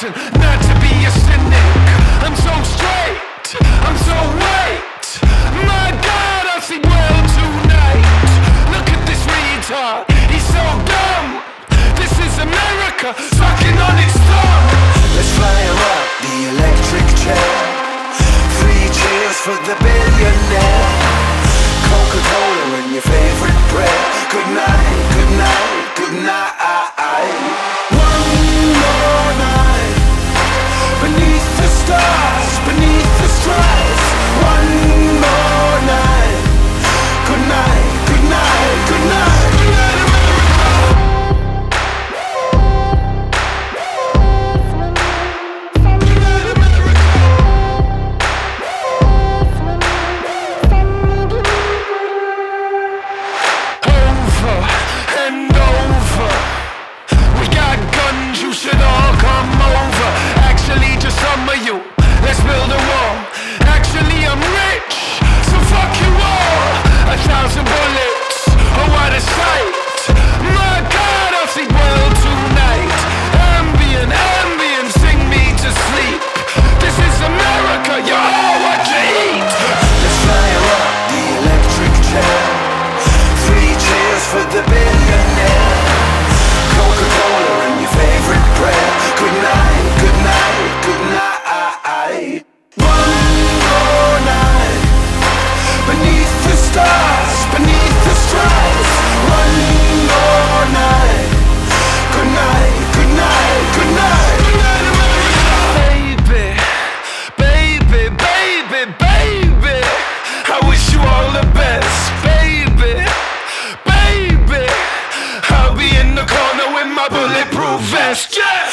reason not to be a cynic. I'm so straight, I'm so white. My God, I see well tonight. Look at this retard, he's so dumb. This is America, sucking on its thumb. Let's fire up the electric chair. 3 cheers for the billionaire. Coca-Cola and your favorite bread. Good night, good night, good night. One more night beneath the stars, beneath the stripes. One more night. Good night, good night, good night. Good night, some of you, let's build a wall. Actually I'm rich, so fuck you all. 1,000 bullets, oh what a sight. My God, I'll sleep well tonight. Ambient, ambient, sing me to sleep. This is America, you're all what you eat. Let's fire up the electric chair. 3 cheers for the billionaire. Coca-Cola and your favorite bread. Good night, good night, good night. One more night beneath the stars, beneath the stripes. One more night. Good night, good night, good night. Good night, America. Baby, baby, baby, baby, I wish you all the best. Baby, baby, I'll be in the corner with my bulletproof vest. Yeah.